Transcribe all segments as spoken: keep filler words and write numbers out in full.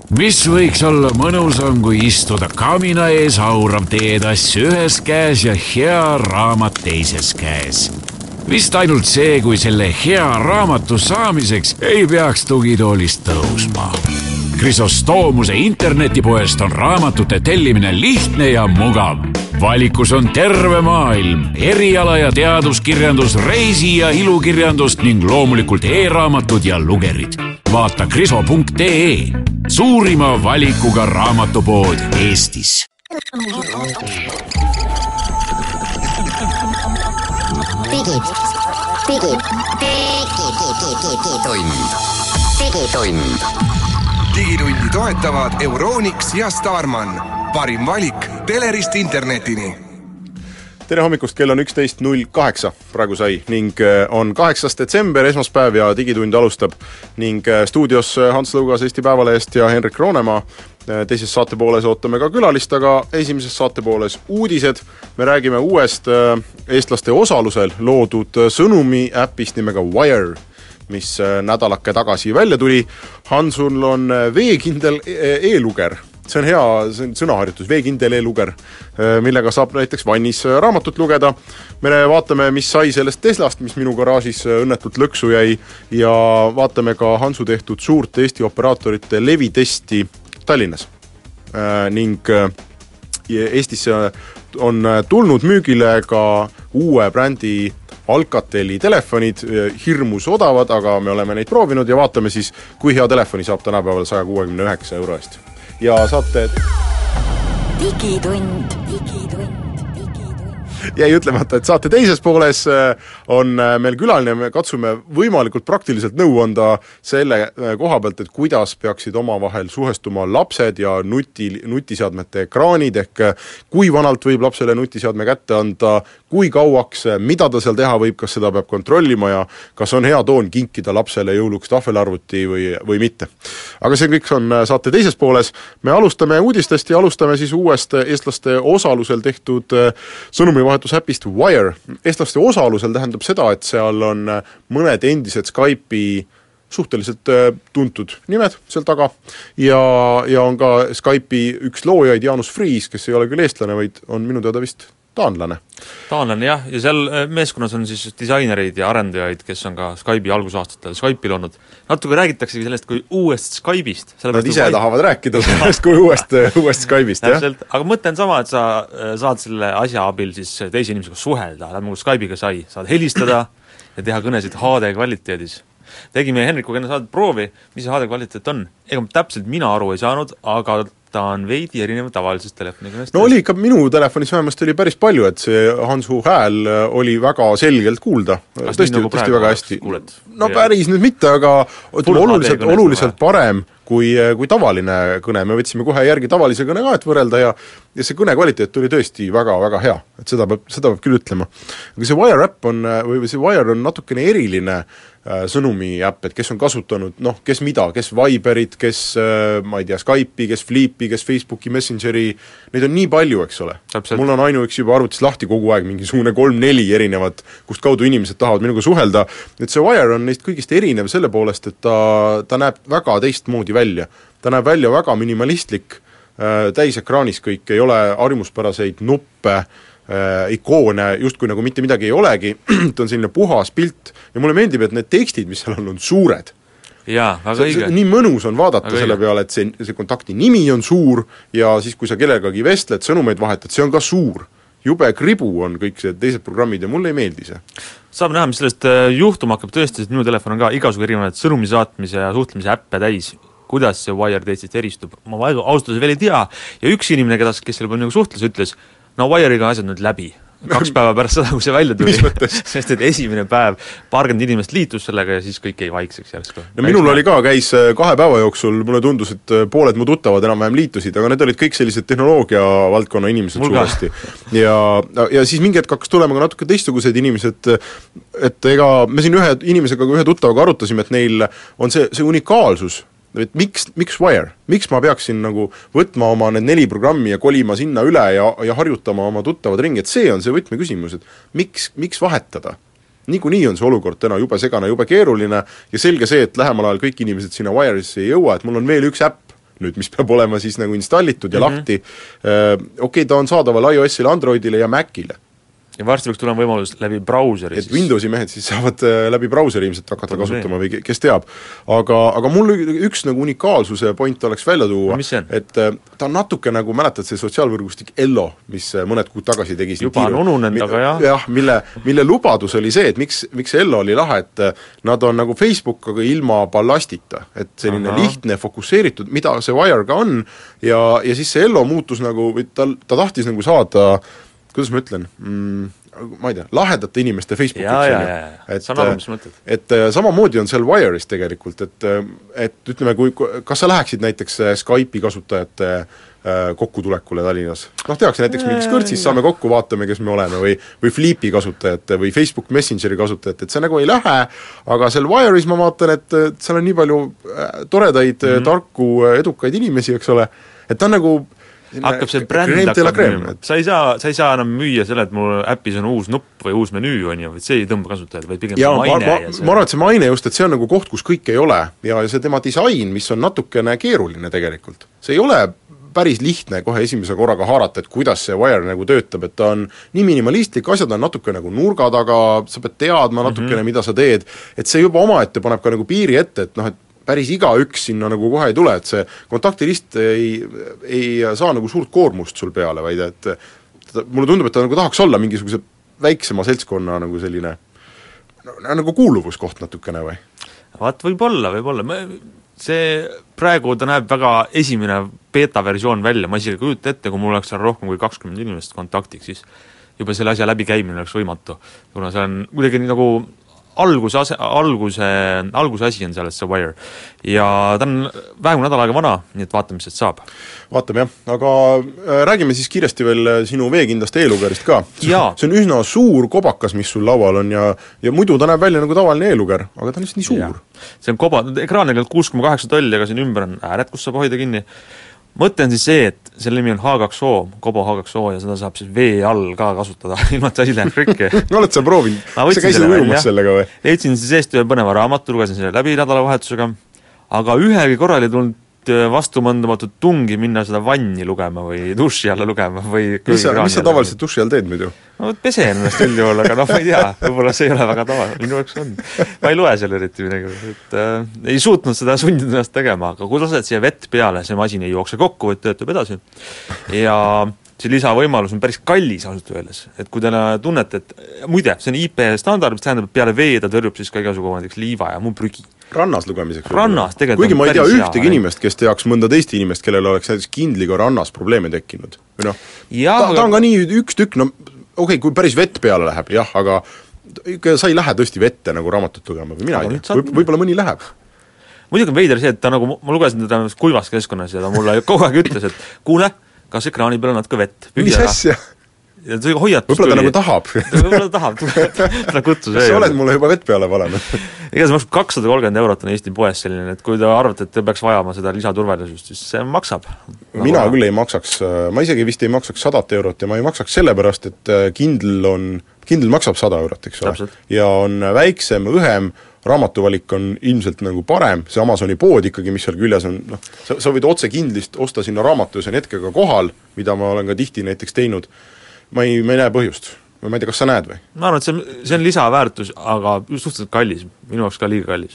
Mis võiks olla mõnusam, kui istuda kamina ees haurav teedass ühes käes ja hea raamat teises käes. Vist ainult see, kui selle hea raamatu saamiseks ei peaks tugitoolist tõusma. Krisostoomuse internetipoest on raamatute tellimine lihtne ja mugav. Valikus on terve maailm, eriala ja teaduskirjandus, reisi ja ilukirjandus ning loomulikult e-raamatud ja lugerid. Vaata kriso punkt ee, suurima valikuga raamatupood Eestis. Digi, digi, digitund, digitund. Digitundi toetavad Euronix ja Starman. Parim valik telerist internetini. Tere hommikust, kell on üksteist null kaheksa praegu sai ning on kaheksas detsember, esmaspäev ja Digitund alustab ning stuudios Hans Lõugas Eesti Päevalehest ja Henrik Roonemaa. Teises saatepooles ootame ka külalist, aga esimeses saatepooles uudised. Me räägime uuest eestlaste osalusel loodud sõnumi äpist nimega Wire, mis nädalake tagasi välja tuli. Hansul on veekindel e-luger. See on hea see on sõnaharjutus, veekindel e-luger, millega saab näiteks vannis raamatut lugeda. Me vaatame, mis sai sellest Teslast, mis minu garaažis õnnetult lõksu jäi ja vaatame ka Hansu tehtud suurt Eesti operaatorite levitesti Tallinnas. Ning Eestis on tulnud müügile ka uue brändi Alcateli telefonid, hirmus odavad, aga me oleme neid proovinud ja vaatame siis, kui hea telefoni saab tänapäeval sada kuuskümmend üheksa euro eest. Ja saate... Digitund, digitund. Jäi ütlemata, et saate teises pooles on meil külaline, me katsume võimalikult praktiliselt nõu anda selle koha pealt, et kuidas peaksid omavahel suhestuma lapsed ja nuti, nutiseadmete ekraanid, ehk kui vanalt võib lapsele nutiseadme kätte anda, kui kauaks, mida ta seal teha võib, kas seda peab kontrollima ja kas on hea toon kinkida lapsele jõuluks tahvelarvuti või, või mitte. Aga see kõik on saate teises pooles. Me alustame uudistest ja alustame siis uuest eestlaste osalusel tehtud sõnumi vahetusäpist Wire. Eestlaste osalusel tähendab seda, et seal on mõned endised Skype'i suhteliselt tuntud nimed seal taga ja, ja on ka Skype'i üks loojaid Jaanus Friis, kes ei ole küll eestlane, vaid on minu teada vist taanlane. Taanlane jah, ja seal meeskonnas on siis disainereid ja arendajaid, kes on ka Skype'i algusaastatel Skype'il olnud. Natuke räägitaksegi sellest kui uuest Skype'ist. Nad ise Skype... tahavad rääkida sellest kui uuest, uuest Skype'ist, jah? Aga mõte on sama, et sa saad selle asja abil siis teise inimesega suhelda, läbi kui Skype'iga sai, saad helistada ja teha kõnesid H D kvaliteedis. Tegime Henrikuga enne saadet proovi, mis see H D kvaliteet on. Ega täpselt mina aru ei saanud, aga ta on veidi erinev tavalisest telefoniga. No oli ikka minu telefonis vähemasti oli päris palju, et see Hansu hääl oli väga selgelt kuulda. Kas tõesti, nii nagu tõesti väga hästi. Kuuled? No päris nüüd mitte, aga oluliselt, oluliselt parem kui, kui tavaline kõne. Me võtsime kohe järgi tavalise kõne ka, et võrrelda ja, ja see kõne kvaliteet oli tõesti väga, väga hea. Et seda peab, seda peab küll ütlema. Aga see Wire app on, või see Wire on natukene eriline sõnumi äpp, et kes on kasutanud, noh, kes mida, kes Viberit, kes, ma ei tea, Skype'i, kes Flipi, kes Facebooki Messengeri, neid on nii palju, eks ole. Täpselt. Mul on ainuüksi juba arvutis lahti kogu aeg mingisugune kolm-neli erinevat, kust kaudu inimesed tahavad minuga suhelda. Et see Wire on neist kõigist erinev selle poolest, et ta, ta näeb väga teistmoodi välja. Ta näeb välja väga minimalistlik, täisekraanis kõik, ei ole harjumuspäraseid nuppe, ikoone, justkui nagu mitte midagi ei olegi, ta on selline puhas pilt ja mulle meeldib, et need tekstid, mis seal on, on suured. Jaa, väga õige. Nii mõnus on vaadata väga selle õige. peale, et see, see kontakti nimi on suur ja siis, kui sa kellegagi vestled, sõnumeid vahetad, see on ka suur. Jube kribu on kõik see teised programmid ja mulle ei meeldi see. Saab näha, mis sellest juhtuma hakkab tõesti, et minu telefon on ka igasugu erinevad sõnumi saatmise ja suhtlemise äppe täis. Kuidas see Wire teistest eristub? Ma austusel veel ei tea ja üks inimene, kes, kes selle nagu suhtles, ütles no Wire'iga asjad nüüd läbi. Kaks päeva pärast seda, kui see välja tuli. Sest et esimene päev paarkümmend inimest liitus sellega ja siis kõik ei vaikseks järsku. No minul oli ka, käis kahe päeva jooksul, mulle tundus, et pooled mu tuttavad enam-vähem liitusid, aga need olid kõik sellised tehnoloogia valdkonna inimesed suuresti. Ja, ja siis mingi hetk hakkas tulema ka natuke teistsugused inimesed, et ega me siin ühe inimesega, ühe tuttavaga arutasime, et neil on see, see unikaalsus, et miks, miks Wire? Miks ma peaksin nagu võtma oma need neli programmi ja kolima sinna üle ja, ja harjutama oma tuttavad ringi, et see on see võtmeküsimus, et miks, miks vahetada? Niikuinii on see olukord täna jube segane, jube keeruline ja selge see, et lähemal ajal kõik inimesed sinna Wire'isse ei jõua, et mul on veel üks äpp, nüüd, mis peab olema siis nagu installitud ja mm-hmm. lahti. Okei, okay, ta on saadaval iOS-ile, Androidile ja Macile. Ja varsti võiks tulema võimalus läbi brauseri. Et Windowsi mehed siis saavad läbi brauseri ilmselt hakata Praegu kasutama või kes teab. Aga, aga mul üks nagu unikaalsuse point oleks välja tuua, no, et ta on natuke nagu, mäletad see sotsiaalvõrgustik Ello, mis mõned kuud tagasi tegi juba on ununenud, aga jah. jah, mille, mille lubadus oli see, et miks, miks Ello oli lahe, et nad on nagu Facebook, aga ilma ballastita. Et selline Aha. lihtne, fokusseeritud, mida see Wire ka on ja, ja siis see Ello muutus nagu, ta, ta tahtis nagu saada kuidas ma ütlen, mm, ma ei tea, lahedate inimeste Facebookiks. Ja, ja, ja, ja. Et, saan aru, mis mõtled. Et samamoodi on seal Wire'is tegelikult, et, et ütleme, kui, kas sa läheksid näiteks Skype'i kasutajate kokkutulekule Tallinnas? Noh, tehakse näiteks mingis kõrtsis, saame kokku, vaatame, kes me oleme, või, või Flipi kasutajate või Facebook Messengeri kasutajate, et see nagu ei lähe, aga seal Wire'is ma vaatan, et, et seal on nii palju toredaid mm-hmm. tarku, edukaid inimesi, eks ole, et ta on nagu hakkab see bränd hakkab müüma. Sa ei saa, sa ei saa enam müüa selle, et mul äpis on uus nupp või uus menüü on ju, või see ei tõmba kasutajad, vaid pigem ja, maine. Ma, ja see... ma arvan, et see maine just, et see on nagu koht, kus kõik ei ole ja see tema disain, mis on natukene keeruline tegelikult. See ei ole päris lihtne kohe esimese korraga haarata, et kuidas see Wire nagu töötab, et ta on nii minimalistlik, asjad on natuke nagu nurga taga, sa pead teadma natukene mm-hmm. mida sa teed, et see juba omaette paneb ka nagu piiri ette, et noh, et päris igaüks sinna nagu kohe ei tule, et see kontaktilist ei, ei saa nagu suurt koormust sul peale, vaid et ta, mulle tundub, et ta nagu tahaks olla mingisuguse väiksema seltskonna nagu selline nagu kuuluvuskoht natukene või? Vaat võib-olla, võib-olla. See praegu ta näeb väga esimene beta-versioon välja, ma isegi kujuta ette, kui mul oleks seal rohkem kui kakskümmend inimest kontaktiks, siis juba selle asja läbikäimine oleks võimatu. Kuna see on kuidagi nii nagu alguse, ase, alguse, alguse asi on sellest see Wire. Ja ta on vähem nädal aega vana, nii et vaatame, mis sealt saab. Vaatame jah, aga räägime siis kiiresti veel sinu veekindlast e-lugerist ka. See on üsna suur kobakas, mis sul laual on ja, ja muidu ta näeb välja nagu tavaline e-luger, aga ta on lihtsalt nii suur. Ja. See on koba, ekraaniga kuus koma kaheksa tolli, aga siin ümber on ääred, kus saab hoida kinni. Mõte on siis see, et selle nimi on H kaks O, Kobo H kaks O ja seda saab siis vee all ka kasutada, ilma et asi läheb rikki. No oled sa proovinud? Sa käisid ujumas sellega või? Leidsin siis eest ühe põneva raamatu, lugesin selle läbi nädalavahetusega, aga ühegi korral ei tulnud vastumõndamatut tungi minna seda vanni lugema või duši alla lugema või mis sa, mis sa tavaliselt duši all teed muidu? No pese ennast üldjuhul, aga noh, ma ei tea, võib-olla see ei ole väga tava, minu jaoks on. Ma ei loe selle eriti midagi, et äh, ei suutnud seda sundida ennast tegema, aga kui lased siia vett peale, see masin ei jookse kokku, vaid töötab edasi. Ja see lisavõimalus on päris kallis ausalt öeldes, et kui te tunnete, et muide, see on I P standard, mis tähendab, et peale vee ta tõrjub siis ka igasugu näiteks liiva ja muu prügi. Rannas lugemiseks. Rannas tegelikult. Kuigi ma ei tea ühtegi inimest, kes teaks mõnda teist inimest, kellel oleks näiteks kindliga rannas probleeme tekkinud. Või noh, ja, ta, ta on ka nii üks tükk, no okei okay,, kui päris vett peale läheb, jah, aga ikka sa ei lähe tõesti vette nagu raamatut lugema või mina aga ei tea, võib, võib-olla mõni läheb. Muidugi on veider see, et ta nagu, ma lugesin teda kuivas keskkonnas ja ta mulle kogu aeg ütles, et kuule, kas ekraani peal on natuke vett? Mis asja? Ja see hoiatus võib-olla ta nagu tahab. Võib-olla ta tahab, ta kutsus. Kas sa oled mulle juba vett peale valenud? Ega see maksab kakssada kolmkümmend eurot on Eesti poes selline, et kui te arvate, et te peaks vajama seda lisaturvalisust, siis see maksab. Mina küll ei maksaks, ma isegi vist ei maksaks sadat eurot ja ma ei maksaks sellepärast, et Kindle on, Kindle maksab sada eurot, eks ole. Ja on väiksem, õhem, raamatuvalik on ilmselt nagu parem, see Amazoni pood ikkagi, mis seal küljes on, noh, sa, sa võid otse Kindlist osta sinna raamatu ja see on hetkega kohal, mida ma olen ka tihti näiteks teinud, ma ei, ma ei näe põhjust. Ma ei tea, kas sa näed või? Ma arvan, et see on, see on lisaväärtus, aga suhteliselt kallis. Minu jaoks ka liiga kallis.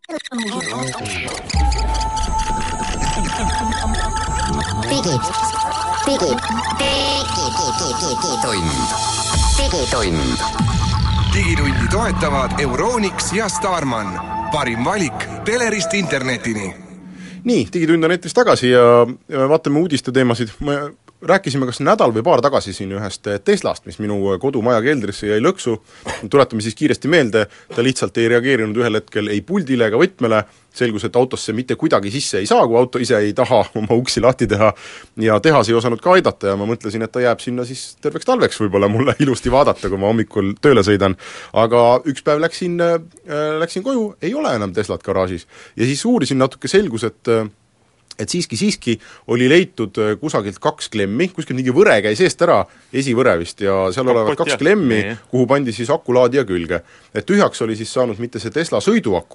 Digid. Digid. Digitund. Digitund. Digitundi toetavad Euronix ja Starman. Parim valik telerist internetini. Nii, Digitund on eetris tagasi ja, ja vaatame uudiste teemasid. Ma rääkisime kas nädal või paar tagasi siin ühest Teslast, mis minu kodumaja keldrisse jäi lõksu. Tuletame siis kiiresti meelde, ta lihtsalt ei reageerinud ühel hetkel ei puldile ega võtmele, selgus, et autosse mitte kuidagi sisse ei saa, kui auto ise ei taha oma uksi lahti teha ja tehas ei osanud ka aidata ja ma mõtlesin, et ta jääb sinna siis terveks talveks võib-olla mulle ilusti vaadata, kui ma hommikul tööle sõidan. Aga üks päev läksin, läksin koju, ei ole enam Teslat garaažis ja siis uurisin natuke selgus, et et siiski, siiski oli leitud kusagilt kaks klemmi, kuskil mingi võre käi seest ära, esivõre vist, ja seal olevat kaks klemmi, kuhu pandi siis akulaadija külge. Et tühjaks oli siis saanud mitte see Tesla sõiduaku,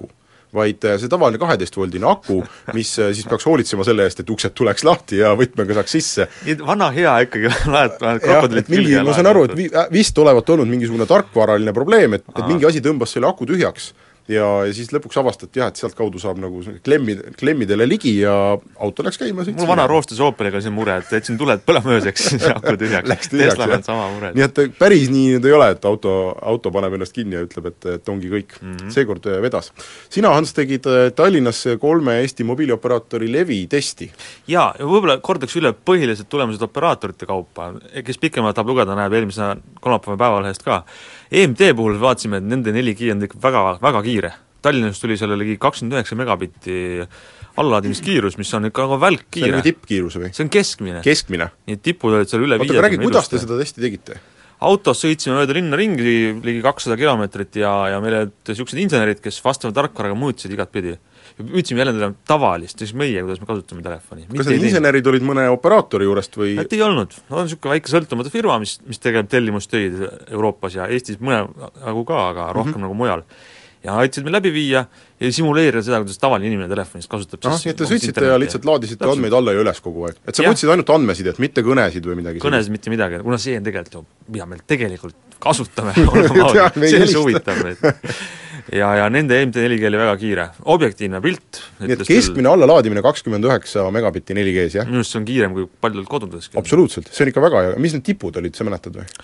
vaid see tavaline kaheteistvoldine aku, mis siis peaks hoolitsema selle eest, et uksed tuleks lahti ja võtmega saaks sisse. Vana hea ikkagi laed, krokodilid mingi, ma saan aru, et vist olevat olnud mingisugune tarkvaraline probleem, et, et mingi asi tõmbas selle aku tühjaks. Ja, ja siis lõpuks avastati jah, et sealt kaudu saab nagu klemmi, klemmidele ligi ja auto läks käima. Mul vana roostes Opeliga see mure, et jätsin tuled põlemööseks ja aku tühjaks. Tesla on sama mure. Nii et päris nii nüüd ei ole, et auto, auto paneb ennast kinni ja ütleb, et, et ongi kõik. Mm-hmm. Seekord vedas. Sina, Hans, tegid Tallinnas kolme Eesti mobiilioperaatori Levi testi. Jaa, ja võib-olla kordaks üle põhilised tulemused operaatorite kaupa, kes pikemalt tahab lugeda, näeb eelmise kolmapäeva päevalehest ka. E M T puhul vaatasime, et nende neli G on ikka väga, väga kiire. Tallinnas tuli selle ligi kakskümmend üheksa megabitti allalaadimiskiirus, mis on ikka nagu välk kiire. See on tippkiirus või? See on keskmine. Keskmine? Nii tipud olid seal üle viiekümne. Oota, räägi, kuidas te seda testi tegite? Autos sõitsime mööda linna ringi ligi kakssada kilomeetrit ja, ja meile niisugused insenerid, kes vastava tarkvaraga muutsid igat pidi. Püüdsime jälle tavalist, siis meie, kuidas me kasutame telefoni. Kas need insenerid olid mõne operaatori juurest või? Et ei olnud. No, on niisugune väike sõltumatu firma, mis, mis tegeleb tellimustöid Euroopas ja Eestis mõne nagu ka, aga rohkem mm-hmm. nagu mujal. Ja aitasid me läbi viia ja simuleerida seda, kuidas tavaline inimene telefonist kasutab. Ahah, nii et te sõitsite ja lihtsalt laadisite Täpselt. andmeid alla ja üles kogu aeg. Et sa võtsid ainult andmesid, et mitte kõnesid või midagi? Kõnesid mitte midagi, kuna see on tegelikult, mida meil tegelikult kasutame, see on huvitav neid. Ja, ja nende M T neli G oli väga kiire. Objektiivne pilt. Nii et keskmine küll... allalaadimine kakskümmend üheksa megabitti neli G-s, jah? Minu arust see on kiirem kui paljudel kodudes. Absoluutselt, see on ikka väga hea. Mis need tipud olid, sa mäletad või?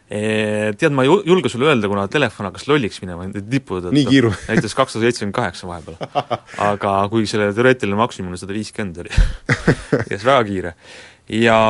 E, tead, ma ei julge sulle öelda, kuna telefon hakkas lolliks minema, tipud, nii kiiru. näiteks kakssada seitsekümmend kaheksa vahepeal. Aga kui selle teoreetiline maksimum sada viiskümmend oli, kes väga kiire. Ja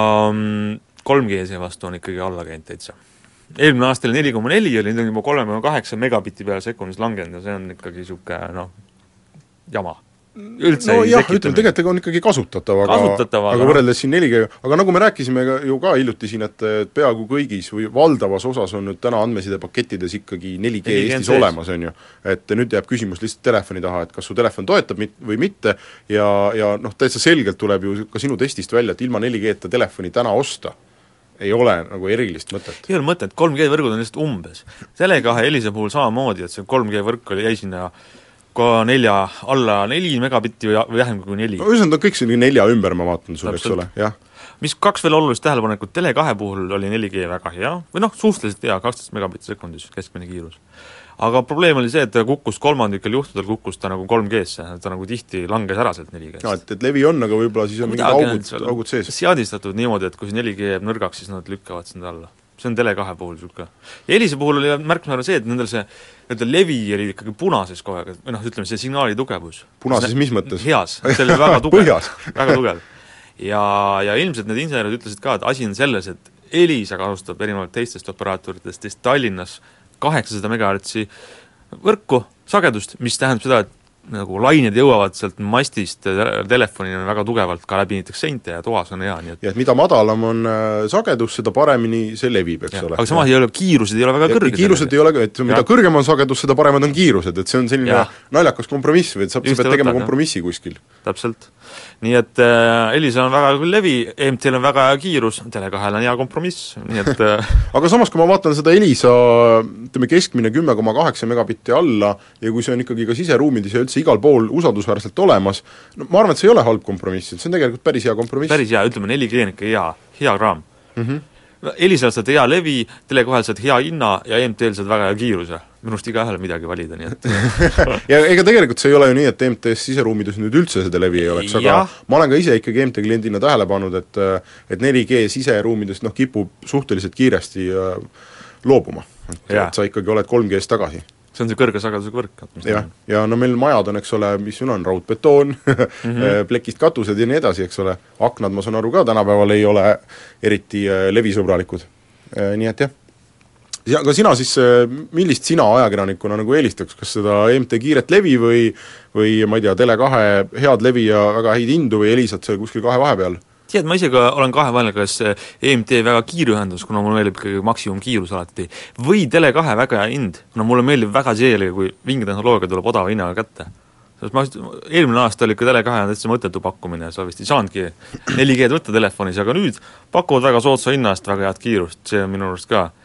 kolm G see vastu on ikkagi alla käinud täitsa. Eelmine aastal neli koma neli oli, nüüd on juba kolm koma kaheksa megabitti peale sekundis langenud ja see on ikkagi niisugune, noh, jama. Üldse no jah, ütleme, tegelikult on ikkagi kasutatav, aga, kasutatav, aga, aga võrreldes siin neli G, aga nagu me rääkisime ju ka hiljuti siin, et peaaegu kõigis või valdavas osas on nüüd täna andmesidepakettides ikkagi neli G Eestis olemas, on ju. Et nüüd jääb küsimus lihtsalt telefoni taha, et kas su telefon toetab mit, või mitte ja, ja noh, täitsa selgelt tuleb ju ka sinu testist välja, et ilma neli G-ta telefoni täna osta ei ole nagu erilist mõtet. Ei ole mõtet, kolm G võrgud on lihtsalt umbes. Tele kahe Elisa puhul samamoodi, et see kolm G võrk oli, jäi sinna ka nelja alla neli megabitti või, või vähem kui neli. No üsand on kõik siin nelja ümber, ma vaatan sulle, eks ole, jah. Mis kaks veel olulist tähelepanekut, Tele kahe puhul oli neli G väga hea, või noh, suhteliselt hea, kaksteist megabitti sekundis keskmine kiirus. Aga probleem oli see, et ta kukkus kolmandikel juhtudel, kukkus ta nagu kolm G-sse, ta nagu tihti langes ära sealt neli G-st. No, et, et levi on, aga võib-olla siis on mingid augud, augud sees. Seadistatud niimoodi, et kui see neli G jääb nõrgaks, siis nad lükkavad sinna alla. See on Tele kahe puhul niisugune. Ja Elisa puhul oli märksõna see, et nendel see nii-öelda levi oli ikkagi punases kogu aeg, või noh, ütleme, see signaali tugevus. Punases mis mõttes? Heas, see oli väga tugev. väga tugev. Ja, ja ilmselt need insenerid ütlesid ka, et asi on selles, et Elisa kasutab erinevalt teistest operaatoritest teist Tallinnas kaheksasada megahertsi võrku, sagedust, mis tähendab seda, et nagu lained jõuavad sealt mastist telefonini väga tugevalt ka läbi näiteks seinte ja toas on hea, nii et ja et mida madalam on sagedus, seda paremini see levib, eks ja, ole. Aga samas ei ole, kiirused ei ole väga kõrged. Kiirused ei ole, et mida ja. kõrgem on sagedus, seda paremad on kiirused, et see on selline ja. naljakas kompromiss või et sa, sa pead tegema võtan, kompromissi ja. kuskil. Täpselt. Nii et äh, Elisa on väga küll levi, E M T-l on väga hea kiirus, Tele kahel on hea kompromiss, nii et äh... aga samas, kui ma vaatan seda Elisa, ütleme keskmine kümme koma kaheksa megabitti alla ja kui see on ikkagi ka siseruumides ja üldse igal pool usaldusväärselt olemas, no ma arvan, et see ei ole halb kompromiss, see on tegelikult päris hea kompromiss. Päris hea, ütleme neli G on ikka hea, hea kraam. Mm -hmm. Elisal saad hea levi, Tele kahel saad hea hinna ja E M T-l saad väga hea kiiruse. Minust iga ühele midagi valida, nii et ja ega tegelikult see ei ole ju nii, et E M T-s siseruumides nüüd üldse seda levi ei oleks, aga ja. ma olen ka ise ikkagi E M T kliendina tähele pannud, et et neli G siseruumides noh, kipub suhteliselt kiiresti loobuma. Et, et sa ikkagi oled kolm G-s tagasi. See on see kõrge sagedusega võrk. Ja, ja no meil majad on, eks ole, mis on, raudbetoon, mm -hmm. plekist katused ja nii edasi, eks ole. Aknad, ma saan aru ka, tänapäeval ei ole eriti levisõbralikud. Nii et jah. Ja, aga sina siis, millist sina ajakirjanikuna nagu eelistaks, kas seda E M T kiiret levi või, või ma ei tea, Tele kahe head levi ja väga häid hindu või Elisat seal kuskil kahe vahepeal? Tead, ma ise ka olen kahe vahel, kas E M T väga kiirühendus, kuna mulle meeldib ikkagi maksimumkiirus alati, või Tele kahe väga hea hind, kuna mulle meeldib väga see, kui vingitehnoloogia tuleb odava hinnaga kätte. Sest ma eelmine aasta oli ikka Tele kahe täitsa mõttetu pakkumine, sa vist ei saanudki neli G-d võtta telefonis, aga nüüd pakuvad väga soodsa hinnast väga head kiirust, see on minu arust ka.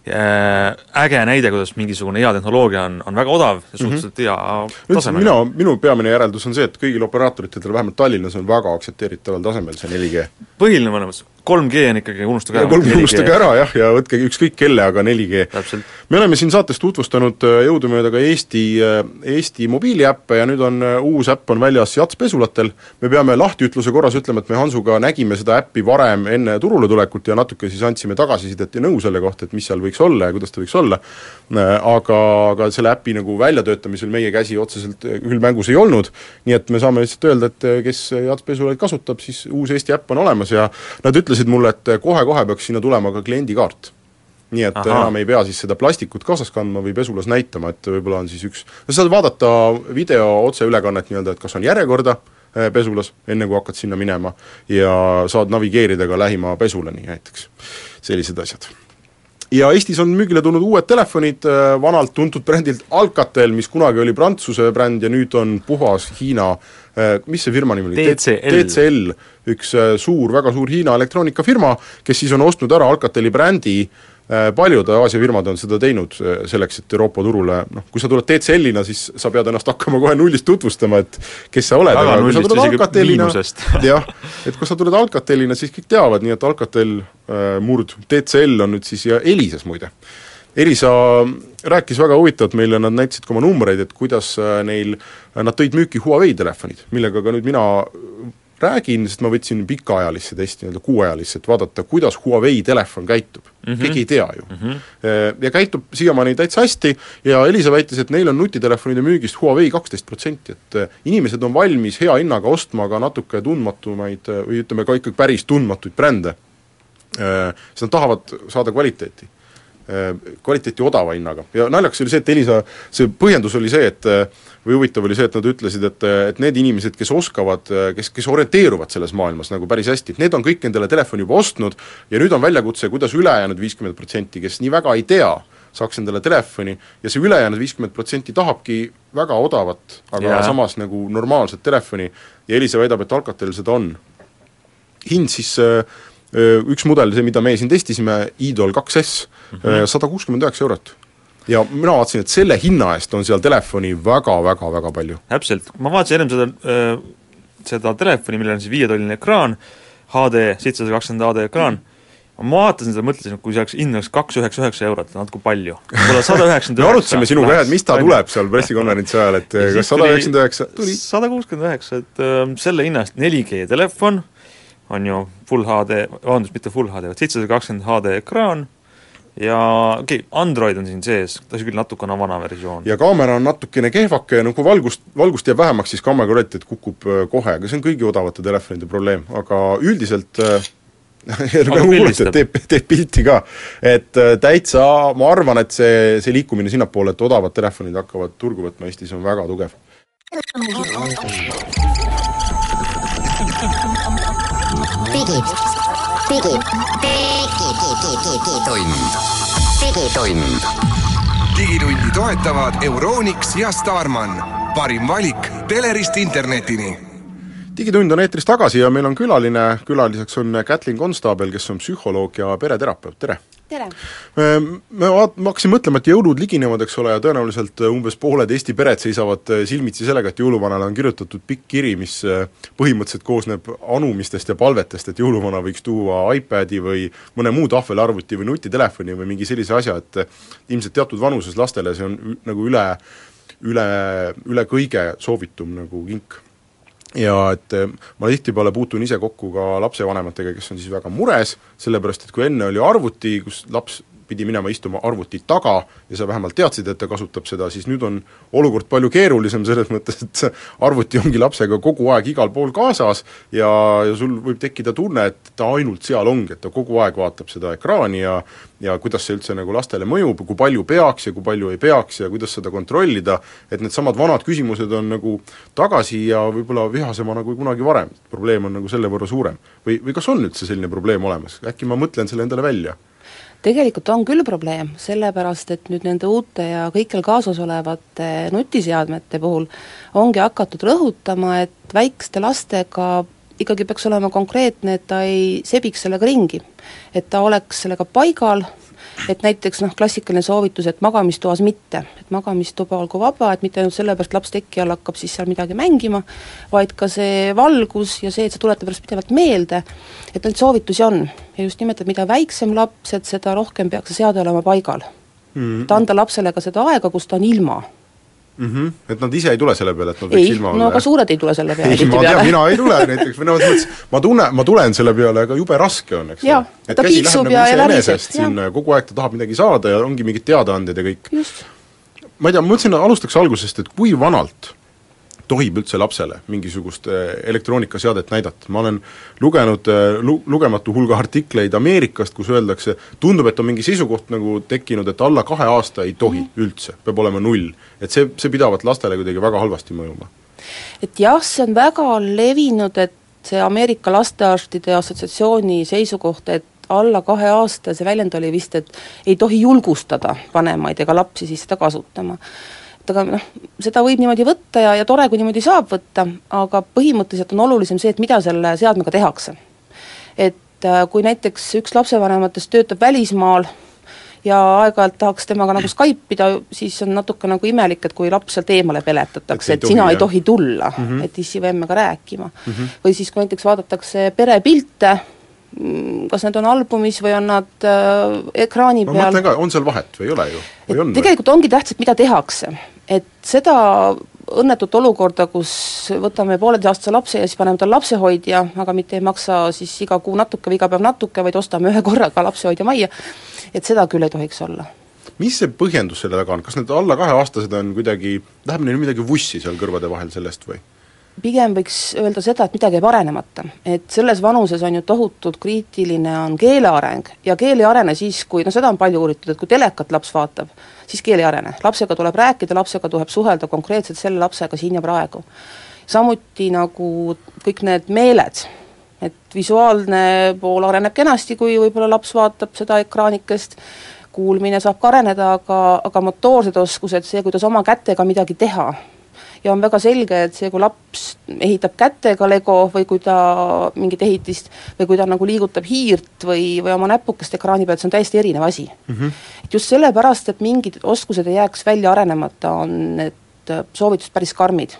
äge näide, kuidas mingisugune hea tehnoloogia on, on väga odav ja suhteliselt hea tasemel. Mina, minu peamine järeldus on see, et kõigil operaatoritel, vähemalt Tallinnas, on väga aktsepteeritaval tasemel see neli G. Põhiline mõlemas, kolm G on ikkagi unustage ära. kolm G unustage ära, jah, ja võtke ükskõik kelle, aga neli G. Täpselt. Me oleme siin saates tutvustanud jõudumööda ka Eesti, Eesti mobiiliäppe ja nüüd on uus äpp on väljas Jats pesulatel. Me peame lahtiütluse korras ütlema, et me Hansuga nägime seda äppi varem enne turule tulekut ja natuke siis andsime tagasisidet ja nõu selle kohta, et mis seal võiks olla ja kuidas ta võiks olla. Aga, aga selle äpi nagu väljatöötamisel meie käsi otseselt küll mängus ei olnud, nii et me saame lihtsalt öelda, et kes Jats pesulaid kasutab, siis uus Eesti äpp on olemas ja nad ütlesid mulle, et kohe-kohe peaks sinna tulema ka kliendikaart. Nii et Aha. enam ei pea siis seda plastikut kaasas kandma või pesulas näitama, et võib-olla on siis üks sa saad vaadata video otseülekannet nii-öelda, et kas on järjekorda pesulas, enne kui hakkad sinna minema ja saad navigeerida ka lähima pesulani näiteks. Sellised asjad. Ja Eestis on müügile tulnud uued telefonid vanalt tuntud brändilt Alcatel, mis kunagi oli Prantsuse bränd ja nüüd on puhas Hiina, mis see firma nimi oli? T C L. T C L, üks suur, väga suur Hiina elektroonikafirma, kes siis on ostnud ära Alcateli brändi. Paljud Aasia firmad on seda teinud selleks, et Euroopa turule, noh, kui sa tuled T C L-ina, siis sa pead ennast hakkama kohe nullist tutvustama, et kes sa oled, aga kui sa tuled Alcatelina, jah, et kui sa tuled Alcatelina, siis kõik teavad, nii et Alcatel äh, murd, T C L on nüüd siis ja Elises muide. Elisa rääkis väga huvitavat meile, nad näitasid ka oma numbreid, et kuidas neil, nad tõid müüki Huawei telefonid, millega ka nüüd mina räägin, sest ma võtsin pikaajalisse testi, nii-öelda kuuajalisse, et vaadata, kuidas Huawei telefon käitub. Mm-hmm. Keegi ei tea ju. Mm-hmm. Ja käitub siiamaani täitsa hästi ja Elisa väitis, et neil on nutitelefonide müügist Huawei kaksteist protsenti, et inimesed on valmis hea hinnaga ostma ka natuke tundmatumaid või ütleme ka ikkagi päris tundmatuid brände. Sest nad tahavad saada kvaliteeti. Kvaliteeti odava hinnaga. Ja naljakas oli see, et Elisa, see põhjendus oli see, et või huvitav oli see, et nad ütlesid, et, et need inimesed, kes oskavad, kes, kes orienteeruvad selles maailmas nagu päris hästi, et need on kõik endale telefoni juba ostnud ja nüüd on väljakutse, kuidas ülejäänud viiskümmend protsenti, kes nii väga ei tea, saaks endale telefoni ja see ülejäänud viiskümmend protsenti tahabki väga odavat, aga yeah. samas nagu normaalset telefoni ja Elisa väidab, et Alcatel seda on. Hind siis üks mudel, see mida me siin testisime, Idol kaks S, mm-hmm. sada kuuskümmend üheksa eurot. Ja mina vaatasin, et selle hinna eest on seal telefoni väga-väga-väga palju. Täpselt, ma vaatasin ennem seda, seda telefoni, millel on siis viietolline ekraan, H D, seitsesada kakskümmend H D ekraan, ma vaatasin seda, mõtlesin, et kui see oleks hind oleks kaks üheksa üheksa eurot, natuke palju. sada üheksakümmend üheksa me arutasime sinuga, et mis ta tuleb seal pressikonverentsi ajal, et kas sada üheksakümmend üheksa tuli? sada kuuskümmend üheksa, et äh, selle hinnast neli G telefon on ju full H D, vabandust, mitte full H D, seitsesada kakskümmend H D ekraan ja okay, Android on siin sees, ta on küll natukene vana versioon. Ja kaamera on natukene kehvake ja no kui valgust, valgust jääb vähemaks, siis kaamera kvaliteet kukub kohe, aga see on kõigi odavate telefonide probleem, aga üldiselt teeb, teeb pilti ka, et täitsa, ma arvan, et see, see liikumine sinnapoole, et odavad telefonid hakkavad turgu võtma Eestis on väga tugev. Digid, digid, digitund, digitund. Digitundi toetavad Euronix ja Starman. Parim valik telerist internetini. Digitund on eetris tagasi ja meil on külaline, külaliseks on Kätlin Konstaabel, kes on psühholoog ja pereterapeut, tere! Tere! Me, ma hakkasin mõtlema, et jõulud liginevad, eks ole, ja tõenäoliselt umbes pooled Eesti pered seisavad silmitsi sellega, et jõuluvanale on kirjutatud pikk kiri, mis põhimõtteliselt koosneb anumistest ja palvetest, et jõuluvana võiks tuua iPadi või mõne muu tahvelarvuti või nutitelefoni või mingi sellise asja, et ilmselt teatud vanuses lastele see on nagu üle, üle, üle kõige soovitum nagu kink. Ja et ma tihtipeale puutun ise kokku ka lapsevanematega, kes on siis väga mures, sellepärast, et kui enne oli arvuti, kus laps pidi minema istuma arvuti taga ja sa vähemalt teadsid, et ta kasutab seda, siis nüüd on olukord palju keerulisem selles mõttes, et arvuti ongi lapsega kogu aeg igal pool kaasas ja, ja sul võib tekkida tunne, et ta ainult seal ongi, et ta kogu aeg vaatab seda ekraani ja, ja kuidas see üldse nagu lastele mõjub, kui palju peaks ja kui palju ei peaks ja kuidas seda kontrollida, et need samad vanad küsimused on nagu tagasi ja võib-olla vihasema nagu kunagi varem. Probleem on nagu selle võrra suurem. Või, või kas on üldse selline probleem olemas? Äkki ma mõtlen selle endale välja? Tegelikult on küll probleem, sellepärast, et nüüd nende uute ja kõikjal kaasas olevate nutiseadmete puhul ongi hakatud rõhutama, et väikeste lastega ikkagi peaks olema konkreetne, et ta ei sebiks sellega ringi. Et ta oleks sellega paigal et näiteks noh, klassikaline soovitus, et magamistoas mitte, et magamistuba olgu vaba, et mitte ainult sellepärast laps teki all hakkab siis seal midagi mängima, vaid ka see valgus ja see, et see tuletab pärast pidevalt meelde, et neid soovitusi on. Ja just nimelt, et mida väiksem laps, et seda rohkem peaks see seade olema paigal. Mm-hmm. Ta anda lapsele ka seda aega, kus ta on ilma. Mm-hmm. Et nad ise ei tule selle peale, et nad võiks ei, ilma no aga suured ei tule selle peale. Ei, ma tean, mina ei tule näiteks, või no, ma, tunne, ma tulen selle peale, aga jube raske on, eks. Ja, et ta piiksub ja, ja läriseb. Sinna, kogu aeg ta tahab midagi saada ja ongi mingid teadaanded ja kõik. Just. Ma ei tea, ma mõtlesin, alustaks algusest, et kui vanalt tohib üldse lapsele mingisugust elektroonikaseadet näidata. Ma olen lugenud lu, lugematu hulga artikleid Ameerikast, kus öeldakse, tundub, et on mingi seisukoht nagu tekkinud, et alla kahe aasta ei tohi mm. üldse, peab olema null. Et see, see pidavat lastele kuidagi väga halvasti mõjuma. Et jah, see on väga levinud, et see Ameerika lastearstide assotsiatsiooni seisukoht, et alla kahe aasta, see väljend oli vist, et ei tohi julgustada vanemaid ega lapsi siis seda kasutama. aga noh, seda võib niimoodi võtta ja, ja tore, kui niimoodi saab võtta, aga põhimõtteliselt on olulisem see, et mida selle seadmega tehakse. Et äh, kui näiteks üks lapsevanematest töötab välismaal ja aeg-ajalt tahaks temaga nagu Skype'ida, siis on natuke nagu imelik, et kui laps sealt eemale peletatakse, et, et sina jah. Ei tohi tulla mm, -hmm. et issi või emmega rääkima mm. -hmm. Või siis, kui näiteks vaadatakse perepilte, kas need on albumis või on nad äh, ekraani peal. Ma mõtlen ka, on seal vahet või ei ole ju? Või on tegelikult või? Ongi tähtsad, mida tehakse. Et seda õnnetut olukorda, kus võtame pooleteaastase lapse ja siis paneme tal lapsehoidja, aga mitte ei maksa siis iga kuu natuke või iga päev natuke, vaid ostame ühe korraga lapsehoidja majja, et seda küll ei tohiks olla. Mis see põhjendus selle taga on? Kas need alla kahe aastased on kuidagi, läheb neil midagi vussi seal kõrvade vahel sellest või? Pigem võiks öelda seda, et midagi ei parenemata. Et selles vanuses on ju tohutult kriitiline on keeleareng ja keel ei arene siis, kui, no seda on palju uuritud, et kui telekat laps vaatab, siis keel ei arene. Lapsega tuleb rääkida, lapsega tuleb suhelda konkreetselt selle lapsega siin ja praegu. Samuti nagu kõik need meeled, et visuaalne pool areneb kenasti, kui võib-olla laps vaatab seda ekraanikest, kuulmine saab ka areneda, aga, aga motoorsed oskused, see, kuidas oma kätega midagi teha, ja on väga selge, et see, kui laps ehitab kätega lego või kui ta mingit ehitist või kui ta nagu liigutab hiirt või, või oma näpukest ekraani pealt, see on täiesti erinev asi. Mm-hmm. Et just sellepärast, et mingid oskused ei jääks välja arenemata, on need soovitused päris karmid.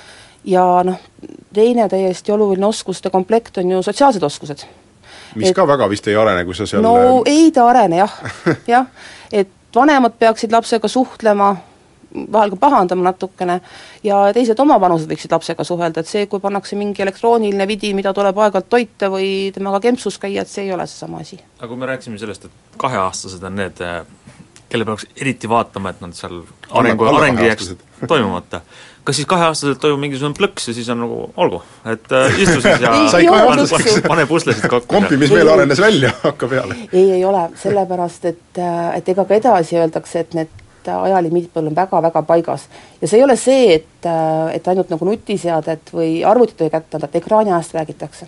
Ja noh, teine täiesti oluline oskuste komplekt on ju sotsiaalsed oskused. Mis et, ka väga vist ei arene, kui sa seal... No ei ta arene, jah. jah. Et vanemad peaksid lapsega suhtlema, vahel ka pahandama natukene ja teised oma vanused võiksid lapsega suhelda, et see, kui pannakse mingi elektrooniline vidi, mida tuleb aeg-ajalt toita või temaga kempsus käia, et see ei ole see sama asi. Aga kui me rääksime sellest, et kaheaastased on need, kelle peaks eriti vaatama, et nad seal arengu, arengu jääks toimumata, kas siis kaheaastaselt toimub mingisugune plõks ja siis on nagu, olgu, et äh, istu siis ja pane, pane puslesid kokku. Kompi, mis meil arenes välja, hakka peale. Ei, ei ole, sellepärast, et, et ega ka edasi öeldakse, et need ajalimiitpõl on väga-väga paigas. Ja see ei ole see, et, et ainult nagu nutiseadet või arvutitoja kätte on, et ekraani ajast räägitakse.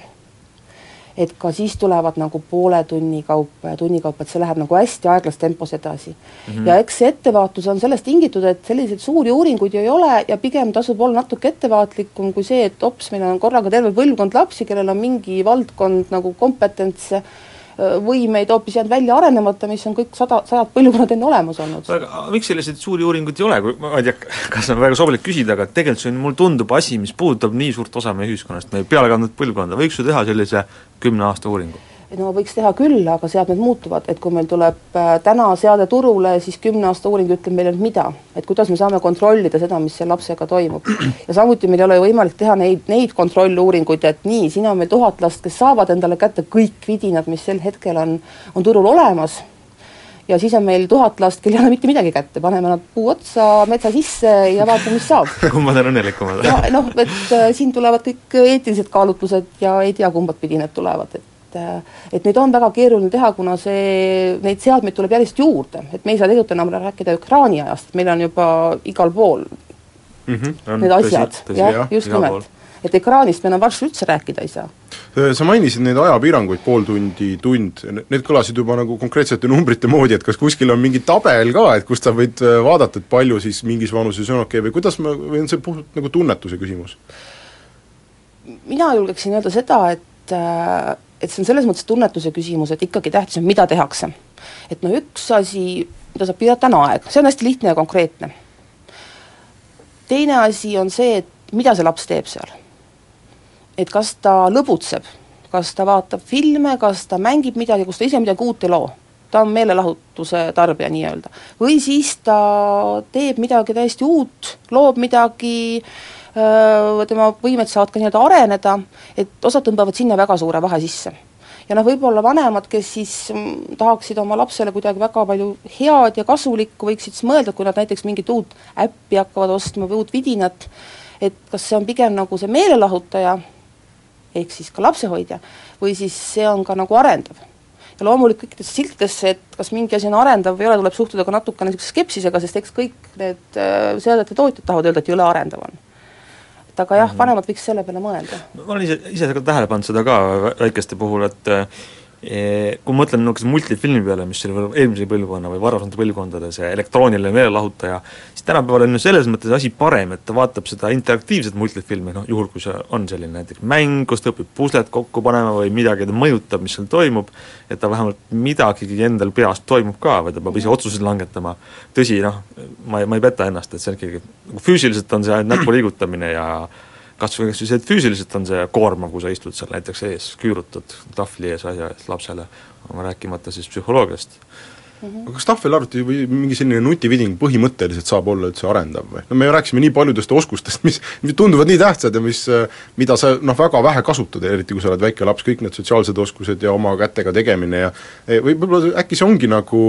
Et ka siis tulevad nagu poole tunni kaupa ja tunni kaupa, et see läheb nagu hästi aeglas tempos edasi. Mm-hmm. Ja eks see ettevaatus on sellest tingitud, et selliseid suuri uuringuid ju ei ole ja pigem tasub olla natuke ettevaatlikum kui see, et ops, meil on korraga terve põlvkond lapsi, kellel on mingi valdkond nagu kompetents võimeid hoopis jäänud välja arenemata, mis on kõik sada, sajad põlvkonnad enne olemas olnud. Aga miks selliseid suuri uuringuid ei ole? Kui, ma ei tea, kas on väga sobilik küsida, aga tegelikult see on, mul tundub asi, mis puudutab nii suurt osa meie ühiskonnast, meie pealekandnud põlvkonda. Võiks ju teha sellise kümne aasta uuringu? No võiks teha küll, aga seadmed muutuvad, et kui meil tuleb täna seade turule, siis kümne aasta uuring ütleb meile mida, et kuidas me saame kontrollida seda, mis selle lapsega toimub. Ja samuti meil ei ole võimalik teha neid, neid kontrolluuringuid, et nii, siin on meil tuhat last, kes saavad endale kätte kõik vidinad, mis sel hetkel on, on turul olemas, ja siis on meil tuhat last, kel ei ole mitte midagi kätte, paneme nad puu otsa metsa sisse ja vaatame, mis saab. Kumbad on õnnelikumad? Ja, noh, et siin tulevad kõik eetilised kaalutlused ja ei tea, kumbad pidi need tulevad, et et neid on väga keeruline teha, kuna see, neid seadmeid tuleb järjest juurde, et me ei saa tegelikult enam rääkida ekraani ajast, meil on juba igal pool mm-hmm. need asjad, tõsi, tõsi, jah, just nimelt, et ekraanist me enam varsti üldse rääkida ei saa. Sa mainisid neid ajapiiranguid, pool tundi, tund, need kõlasid juba nagu konkreetsete numbrite moodi, et kas kuskil on mingi tabel ka, et kust sa võid vaadata, et palju siis mingis vanuses on okei, või kuidas ma, või on see puht nagu tunnetuse küsimus? Mina julgeksin öelda seda, et et see on selles mõttes tunnetuse küsimus, et ikkagi tähtis on, mida tehakse. et no üks asi, mida saab piirata, on aeg, see on hästi lihtne ja konkreetne. Teine asi on see, et mida see laps teeb seal. Et kas ta lõbutseb, kas ta vaatab filme, kas ta mängib midagi, kus ta ise midagi uut ei loo. Ta on meelelahutuse tarbija nii-öelda. Või siis ta teeb midagi täiesti uut, loob midagi, tema võimed saavad ka nii-öelda areneda, et osad tõmbavad sinna väga suure vahe sisse. Ja noh, võib-olla vanemad, kes siis tahaksid oma lapsele kuidagi väga palju head ja kasulikku, võiksid siis mõelda, kui nad näiteks mingit uut äppi hakkavad ostma või uut vidinat, et kas see on pigem nagu see meelelahutaja, ehk siis ka lapsehoidja, või siis see on ka nagu arendav. Ja loomulikult kõikidesse siltidesse, et kas mingi asi on arendav või ei ole, tuleb suhtuda ka natukene skepsisega, sest eks kõik need seadete tootjad tahavad öelda, et ei ole arendav on. Et aga jah, vanemad võiks selle peale mõelda. Ma olen ise, ise tähele pannud seda ka väikeste puhul, et e, kui ma mõtlen niisuguse multifilmi peale, mis oli eelmise põlvkonna või varasemate põlvkondade see elektrooniline meelelahutaja, siis tänapäeval on selles mõttes asi parem, et ta vaatab seda interaktiivset multifilmi, noh, juhul kui see on selline näiteks mäng, kus ta õpib puslet kokku panema või midagi ta mõjutab, mis seal toimub, et ta vähemalt midagi endal peast toimub ka, või ta peab ise otsuseid langetama. Tõsi, noh, ma ei, ma ei peta ennast, et see on ikkagi, füüsiliselt on see näpu liigutamine ja kas või see, et füüsiliselt on see koorma, kui sa istud seal näiteks ees, küürutad tahvli ees asja eest lapsele, ma rääkimata siis psühholoogiast. Mm-hmm. Kas tahvelarvuti või mingi selline nutividing põhimõtteliselt saab olla üldse arendav või? No me rääkisime nii paljudest oskustest, mis, mis tunduvad nii tähtsad ja mis, mida sa noh, väga vähe kasutad, eriti kui sa oled väike laps, kõik need sotsiaalsed oskused ja oma kätega tegemine ja või võib-olla äkki see ongi nagu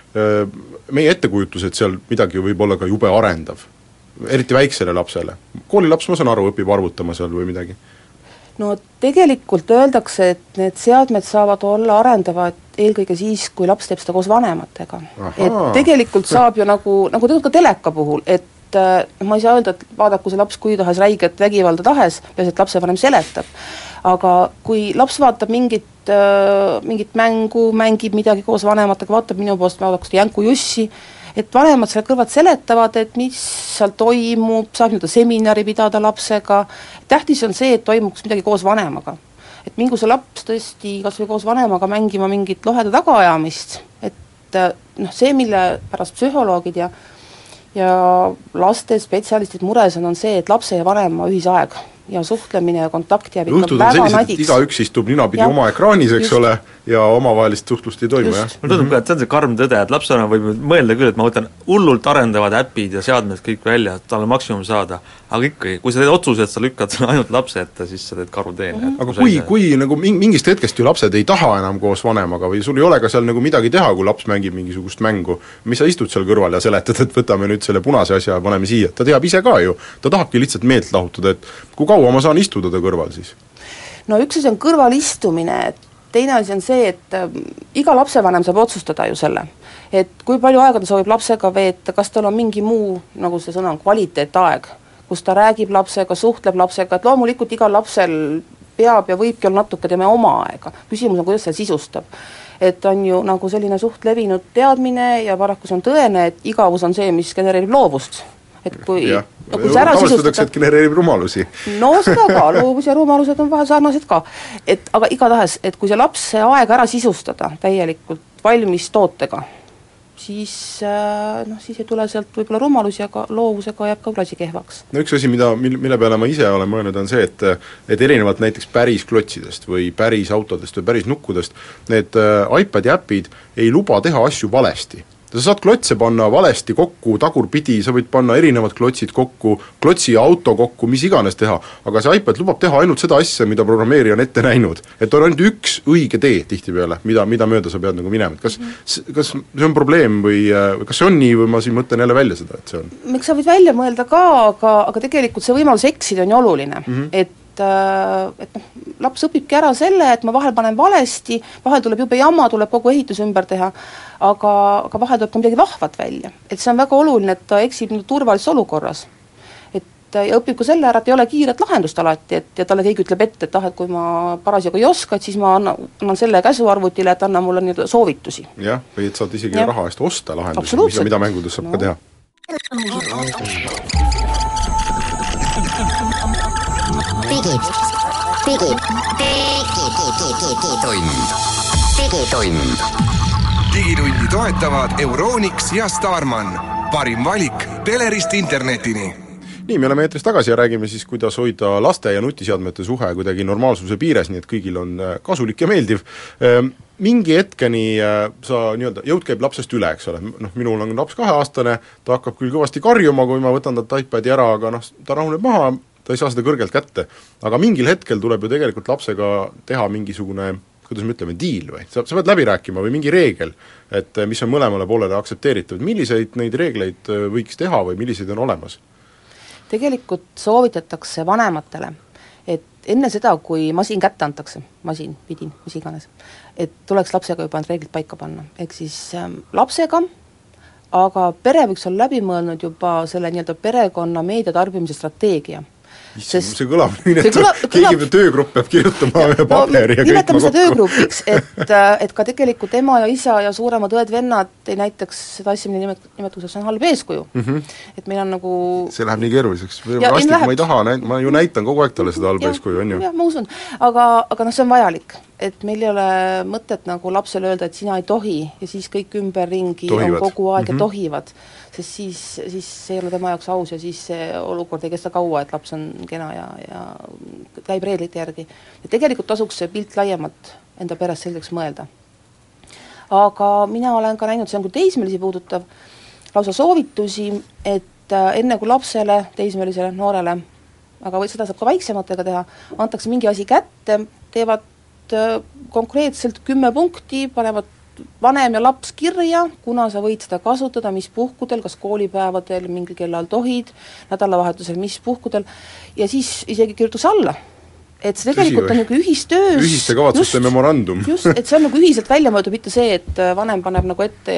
meie ettekujutus, et seal midagi võib olla ka jube arendav, eriti väiksele lapsele. Koolilaps, ma saan aru, õpib arvutama seal või midagi. No tegelikult öeldakse, et need seadmed saavad olla arendavad eelkõige siis, kui laps teeb seda koos vanematega. Aha. Et tegelikult saab ju nagu, nagu tegelikult ka teleka puhul, et ma ei saa öelda, et vaadaku see laps kui tahes räiget vägivalda tahes, peas, et lapsevanem seletab. Aga kui laps vaatab mingit, mingit mängu, mängib midagi koos vanematega, vaatab minu poolt, vaadaku seda jänku jussi, et vanemad seal kõrvad seletavad, et mis seal toimub, saab nii-öelda seminari pidada lapsega, tähtis on see, et toimuks midagi koos vanemaga. Et mingu see laps tõesti kas või koos vanemaga mängima mingit loheda tagaajamist, et noh, see, mille pärast psühholoogid ja, ja laste spetsialistid mures on, on see, et lapse ja vanema ühisaeg ja suhtlemine ja kontakt jääb ikka väga nadiks. Igaüks istub ninapidi ja. Oma ekraanis, eks just. Ole, ja omavahelist suhtlust ei toimu, jah. Mul tundub ka, et see on see karm tõde, et lapsena võib mõelda küll, et ma võtan hullult arendavad äpid ja seadmed kõik välja, et talle maksimum saada, aga ikkagi, kui sa teed otsuse, et sa lükkad ainult lapse ette, siis sa teed karu teen. Mm-hmm. Aga kui, kui nagu mingist hetkest ju lapsed ei taha enam koos vanemaga või sul ei ole ka seal nagu midagi teha, kui laps mängib mingisugust mängu, mis sa istud seal kõrval ja seletad, et võtame nüüd selle punase asja ja paneme siia, ta teab ise ka ju, ta tahabki lihtsalt meelt lahutada, et kui kaua ma saan istuda ta kõrval siis? No üks asi on kõrval istumine, et teine asi on see, et äh, iga lapsevanem saab otsustada ju selle, et kui palju aega ta soovib lapsega veeta, kas tal on mingi muu, nagu see sõna on, kvaliteetaeg, kus ta räägib lapsega, suhtleb lapsega, et loomulikult igal lapsel peab ja võibki olla natuke tema oma aega, küsimus on, kuidas see sisustab. Et on ju nagu selline suht levinud teadmine ja paraku see on tõene, et igavus on see, mis genereerib loovust. Et kui, no, kui ära sisustada, et genereerib rumalusi. No seda ka, loovus ja rumalused on vahel sarnased ka. Et, aga igatahes, et kui see lapse aeg ära sisustada täielikult valmis tootega, siis, noh, siis ei tule sealt võib-olla rumalusi, aga loovusega jääb ka klasi kehvaks. No üks asi, mida, mille peale ma ise olen mõelnud, on see, et, et erinevalt näiteks päris klotsidest või päris autodest või päris nukkudest, need iPadi äpid ei luba teha asju valesti. Sa saad klotse panna valesti kokku, tagurpidi, sa võid panna erinevad klotsid kokku, klotsi ja auto kokku, mis iganes teha, aga see iPad lubab teha ainult seda asja, mida programmeerija on ette näinud. Et on ainult üks õige tee tihtipeale, mida, mida mööda sa pead nagu minema. Kas, kas see on probleem või kas see on nii või ma siin mõtlen jälle välja seda, et see on? Miks sa võid välja mõelda ka, aga, aga tegelikult see võimalus eksida on ju oluline, mm-hmm. et et noh, laps õpibki ära selle, et ma vahel panen valesti, vahel tuleb jube jamma, tuleb kogu ehitus ümber teha, aga, aga vahel tuleb ka midagi vahvat välja. Et see on väga oluline, et ta eksib turvalises olukorras. Et ja õpib ka selle ära, et ei ole kiiret lahendust alati, et ja talle keegi ütleb ette, et ah, et kui ma parasjagu ei oska, et siis ma annan, annan selle käsu arvutile, et anna mulle nii soovitusi. Jah, või et saad isegi ja. Raha eest osta lahendusi, mida, mida mängudes saab no. Ka teha. Digid, digid, digitund, digitund. digitundi toetavad Euronix ja Starman. Parim valik telerist internetini. Nii, me oleme eetris tagasi ja räägime siis, kuidas hoida laste ja nutiseadmete suhe kuidagi normaalsuse piires, nii et kõigil on kasulik ja meeldiv. Mingi hetkeni sa nii-öelda, jõud käib lapsest üle, eks ole, noh, minul on laps kaheaastane, ta hakkab küll kõvasti karjuma, kui ma võtan ta iPadi ära, aga noh, ta rahuneb maha, ta ei saa seda kõrgelt kätte. Aga mingil hetkel tuleb ju tegelikult lapsega teha mingisugune, kuidas me ütleme, deal või? Sa, sa pead läbi rääkima või mingi reegel, et mis on mõlemale poolele aktsepteeritud. Milliseid neid reegleid võiks teha või milliseid on olemas? Tegelikult soovitatakse vanematele, et enne seda, kui masin kätte antakse, masin, pidin, mis iganes, et tuleks lapsega juba need reeglid paika panna. Ehk siis ähm, lapsega, aga pere võiks olla läbi mõelnud juba selle nii-öelda perekonna meediatarbimise strateegia. Sest see kõlab nii, et kõlab, keegi kõlab, töögrupp peab kirjutama ühe paberi no, ja nimetame seda töögrupiks, et, et ka tegelikult ema ja isa ja suuremad õed-vennad ei näiteks seda asja, mille nimet, nimetuseks on halb eeskuju mm. -hmm. Et meil on nagu see läheb nii keeruliseks, rastik läheb... ma ei taha, ma ju näitan kogu aeg talle seda halb eeskuju, on ju? Jah, ma usun, aga, aga noh, see on vajalik, et meil ei ole mõtet nagu lapsele öelda, et sina ei tohi ja siis kõik ümberringi tohivad. On kogu aeg mm -hmm. ja tohivad, sest siis, siis see ei ole tema jaoks aus ja siis see olukord ei kesta kaua, et laps on kena ja, ja käib reeglite järgi. Ja tegelikult tasuks see pilt laiemalt enda perest selgeks mõelda. Aga mina olen ka näinud, see on kui teismelisi puudutav, lausa soovitusi, et enne kui lapsele, teismelisele, noorele, aga või seda saab ka väiksematega teha, antakse mingi asi kätte, teevad konkreetselt kümme punkti, panevad vanem ja laps kirja, kuna sa võid seda kasutada, mis puhkudel, kas koolipäevadel, mingi kellal tohid, nädalavahetusel, mis puhkudel, ja siis isegi kirjutus alla. Et see tegelikult on nagu ühistöös. Ühiste kavatsuste memorandum. Just, et see on nagu ühiselt välja mõõdu, mitte see, et vanem paneb nagu ette,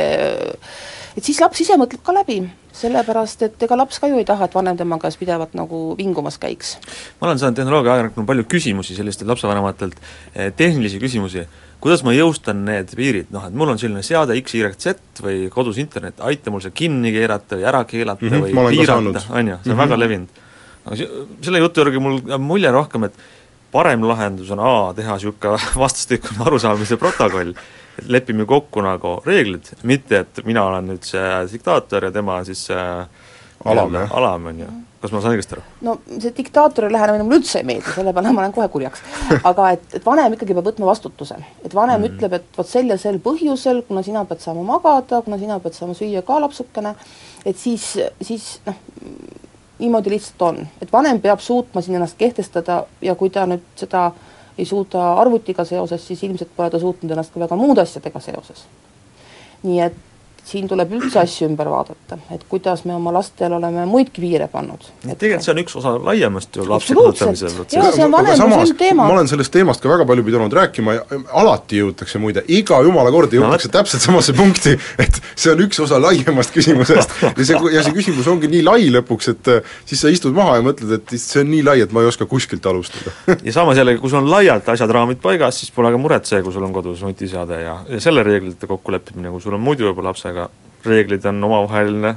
et siis laps ise mõtleb ka läbi, sellepärast, et ega laps ka ju ei taha, et vanem tema käes pidevalt nagu vingumas käiks. Ma olen saanud tehnoloogia ajakirjanikult palju küsimusi sellistelt lapsevanematelt, tehnilisi küsimusi, kuidas ma jõustan need piirid, noh, et mul on selline seade X Y Z või kodus internet, aita mul see kinni keerata või ära keelata mm -hmm, või piirata, on ju, see on mm -hmm. väga levinud. Aga selle jutu järgi mul mulje rohkem, et parem lahendus on A, teha niisugune vastastikune arusaamise protokoll, et lepime kokku nagu reeglid, mitte et mina olen nüüd see diktaator ja tema siis see alam, alam on ju. Kas ma saan õigesti aru? No see diktaatori lähenemine mul üldse ei meeldi, selle peale ma olen kohe kurjaks. Aga et, et vanem ikkagi peab võtma vastutuse. Et vanem mm. ütleb, et vot sel ja sel põhjusel, kuna sina pead saama magada, kuna sina pead saama süüa ka lapsukene, et siis, siis noh, niimoodi lihtsalt on. Et vanem peab suutma siin ennast kehtestada ja kui ta nüüd seda ei suuda arvutiga seoses, siis ilmselt pole ta suutnud ennast ka väga muud asjadega seoses. Nii et siin tuleb üldse asju ümber vaadata, et kuidas me oma lastel oleme muidki piire pannud. Et tegelikult see on üks osa laiemast ju lapse kasutamisel. Jaa, see on vanem teema. Ma olen sellest teemast ka väga palju pidanud rääkima ja alati jõutakse muide, iga jumala kord jõutakse no, täpselt samasse punkti, et see on üks osa laiemast küsimusest ja see, ja see küsimus ongi nii lai lõpuks, et siis sa istud maha ja mõtled, et see on nii lai, et ma ei oska kuskilt alustada. Ja samas jällegi, kui sul on laialt asjad raamid paigas, siis pole ka muret see, kui sul on kodus nutiseade ja, ja selle reeglite kokkuleppimine, kui sul on muidu juba lapsega reeglid on omavaheline,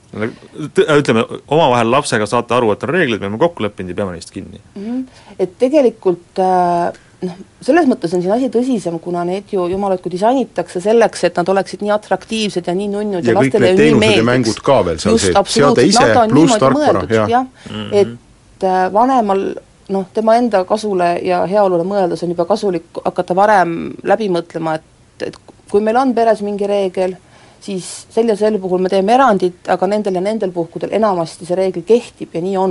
ütleme, omavahel lapsega saate aru, et on reeglid, me oleme kokku leppinud ja peame neist kinni. Mm-hmm. Et tegelikult noh, selles mõttes on siin asi tõsisem, kuna need ju jumalad, kui disainitakse selleks, et nad oleksid nii atraktiivsed ja nii nunnud ja, ja lastele ju nii meeldiks. Ja kõik need teenused ja mängud ka veel seal see, seade ise pluss tarkvara. Ja. Mm-hmm. Et vanemal, noh, tema enda kasule ja heaolule mõeldes on juba kasulik hakata varem läbi mõtlema, et, et kui meil on peres mingi reegel, siis sel ja sel puhul me teeme erandit, aga nendel ja nendel puhkudel enamasti see reegel kehtib ja nii on.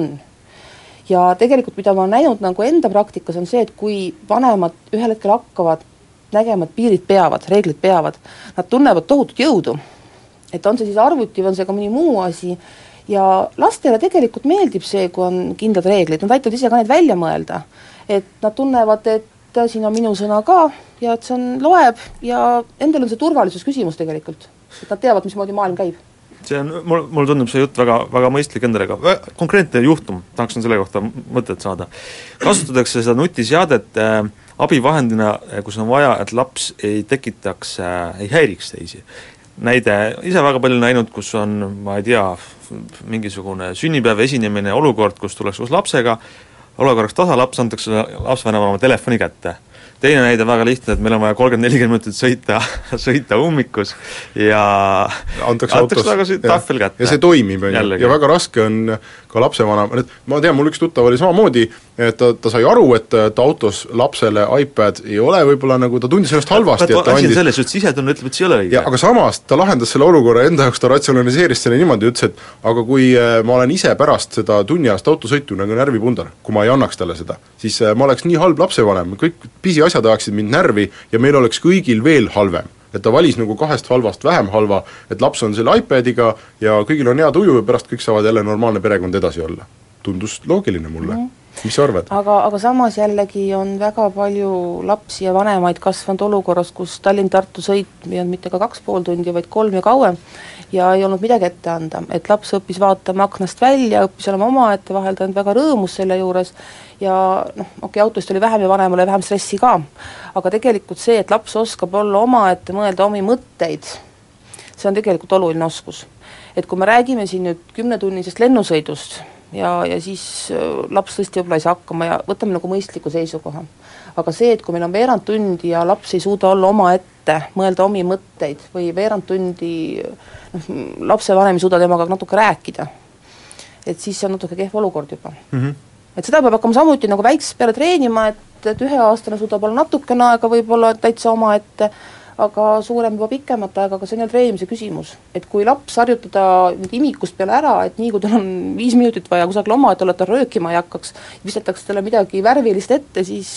Ja tegelikult, mida ma olen näinud nagu enda praktikas, on see, et kui vanemad ühel hetkel hakkavad nägema, et piirid peavad, reeglid peavad, nad tunnevad tohutut jõudu. Et on see siis arvuti või on see ka mõni muu asi ja lastele tegelikult meeldib see, kui on kindlad reeglid, nad aitavad ise ka need välja mõelda. Et nad tunnevad, et siin on minu sõna ka ja et see on loeb ja endal on see turvalisus küsimus tegelikult. Et nad teavad, mismoodi maailm käib. See on, mul, mul tundub see jutt väga, väga mõistlik endale ka. Konkreetne juhtum, tahaksin selle kohta mõtet saada. Kasutatakse seda nutiseadet äh, abivahendina, kus on vaja, et laps ei tekitaks, äh, ei häiriks teisi. Näide, ise väga palju näinud, kus on, ma ei tea, mingisugune sünnipäev esinemine, olukord, kus tuleks koos lapsega, olukorraks tasa laps, antakse lapsvanemale oma telefoni kätte. teine näide väga lihtne, et meil on vaja kolmkümmend nelikümmend minutit sõita, sõita ummikus ja antakse autos tagasi tahvel kätte. Ja see toimib, ja väga raske on ka lapsevanema, ma tean, mul üks tuttav oli samamoodi, et ta, ta sai aru, et ta autos lapsele iPad ei ole võib-olla nagu, ta tundis ennast halvasti, et ta andis selles, et sisetunne ütleb, et see ei ole õige. Ja, aga samas ta lahendas selle olukorra enda jaoks, ta ratsionaliseeris selle niimoodi, ütles, et aga kui ma olen ise pärast seda tunniajast autosõitu nagu närvipundar, kui ma ei annaks talle seda, siis ma oleks nii halb lapsevanem, kõik pisiasjad ajaksid mind närvi ja meil oleks kõigil veel halvem. Et ta valis nagu kahest halvast vähem halva, et laps on selle iPadiga ja kõigil on hea tuju ja pärast kõik saavad jälle normaalne perekond edasi olla. Tundus loogiline mulle. Mm. Mis sa arvad? Aga, aga samas jällegi on väga palju lapsi ja vanemaid kasvanud olukorras, kus Tallinn-Tartu sõit ei olnud mitte ka kaks pool tundi, vaid kolm ja kauem ja ei olnud midagi ette anda, et laps õppis vaatama aknast välja, õppis olema oma ette vahel, ta on väga rõõmus selle juures ja noh, okei okay,, autost oli vähem ja vanemale vähem stressi ka, aga tegelikult see, et laps oskab olla oma ette, mõelda omi mõtteid, see on tegelikult oluline oskus. Et kui me räägime siin nüüd kümnetunnisest lennusõidust ja, ja siis laps tõesti võib-olla ei saa hakkama ja võtame nagu mõistliku seisukoha. Aga see, et kui meil on veerand tundi ja laps ei suuda olla oma ette, mõelda omi mõtteid või veerand tundi noh, lapsevanem ei suuda temaga natuke rääkida, et siis see on natuke kehv olukord juba. Mm-hmm. Et seda peab hakkama samuti nagu väiksest peale treenima, et, et ühe aastane suudab olla natukene aega võib-olla täitsa oma ette, aga suurem juba pikemat aega, aga see on jälle treenimise küsimus. Et kui laps harjutada imikust peale ära, et nii kui tal on viis minutit vaja kusagil oma, et ta röökima ei hakkaks, vistetakse talle midagi värvilist ette, siis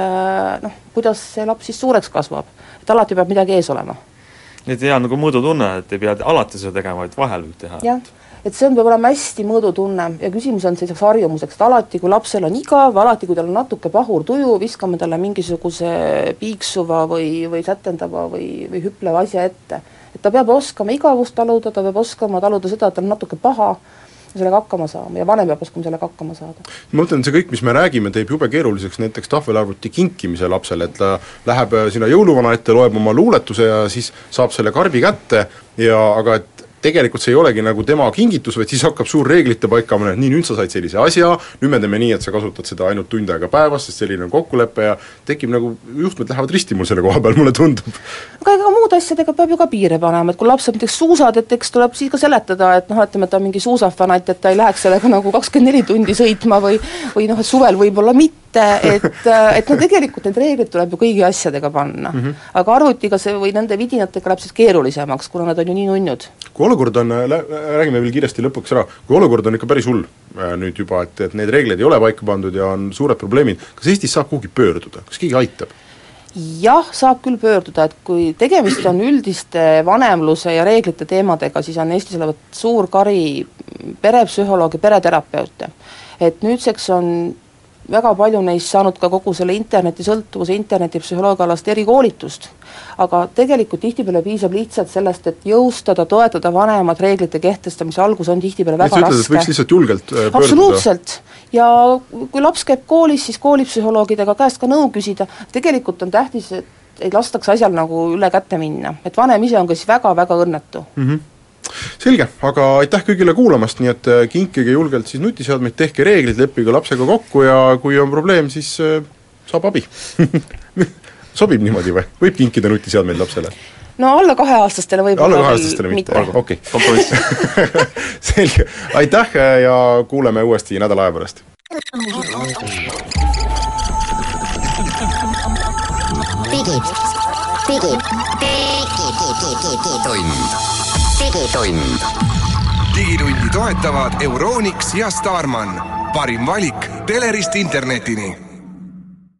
noh, kuidas see laps siis suureks kasvab. Et alati peab midagi ees olema. Nii et hea nagu mõõdutunne, et ei pea alati seda tegema, vaid vahel võib teha. Jah. Et see on peab olema hästi mõõdutunne ja küsimus on selliseks harjumuseks, et alati kui lapsel on igav, alati kui tal on natuke pahur tuju, viskame talle mingisuguse piiksuva või, või sätendava või, või hüpleva asja ette. Et ta peab oskama igavust taluda, ta peab oskama taluda seda, et ta on natuke paha ja sellega hakkama saama ja vanem peab oskama sellega hakkama saada. Ma mõtlen, see kõik, mis me räägime, teeb jube keeruliseks näiteks tahvelarvuti kinkimise lapsele, et ta läheb sinna jõuluvana ette, loeb oma luuletuse ja siis saab selle karbi kätte ja aga et tegelikult see ei olegi nagu tema kingitus, vaid siis hakkab suur reeglite paikamine, et nii, nüüd sa said sellise asja, nüüd me teeme nii, et sa kasutad seda ainult tund aega päevas, sest selline on kokkulepe ja tekib nagu, juhtmed lähevad risti mul selle koha peal, mulle tundub. Aga ega muud asjadega peab ju ka piire panema, et kui laps saab näiteks suusad, et eks tuleb siis ka seletada, et noh, ütleme, et ta on mingi suusafanat, et ta ei läheks sellega nagu kakskümmend neli tundi sõitma või, või noh, et suvel võib-olla mitte, et, et no tegelikult need reeglid tuleb ju kõigi asjadega panna. Mm-hmm. Aga arvutiga see või nende vidinatega läheb siis keerulisemaks, kuna nad on ju nii nunnud. Kui olukord on, räägime veel kiiresti lõpuks ära, kui olukord on ikka päris hull nüüd juba, et, et need reeglid ei ole paika pandud ja on suured probleemid, kas Eestis saab kuhugi pöörduda, kas keegi aitab? Jah, saab küll pöörduda, et kui tegemist on üldiste vanemluse ja reeglite teemadega, siis on Eestis olevat suur kari perepsühholoogi, pereterapeute. Et nüüdseks on väga palju neist saanud ka kogu selle interneti sõltuvuse, internetipsühholoogialast erikoolitust, aga tegelikult tihtipeale piisab lihtsalt sellest, et jõustada, toetada vanemad reeglite kehtestamise algus on tihtipeale väga ütled, raske. Võiks lihtsalt julgelt pöörduda? Absoluutselt. Ja kui laps käib koolis, siis koolipsühholoogidega käest ka nõu küsida. Tegelikult on tähtis, et ei lastaks asjal nagu üle kätte minna. Et vanem ise on ka siis väga-väga õnnetu. Mm-hmm. Selge, aga aitäh kõigile kuulamast, nii et kinkige julgelt siis nutiseadmeid, tehke reeglid, leppige lapsega kokku ja kui on probleem, siis saab abi. Sobib niimoodi või? Võib kinkida nutiseadmeid lapsele? No alla kaheaastastele võib alla kaheaastastele mitte, mitte. Okei, okay. Selge, aitäh ja kuuleme uuesti nädala aja pärast. Digid, digid, digitund. Digitund. Digitundi toetavad Euronix ja Starman. Parim valik telerist internetini.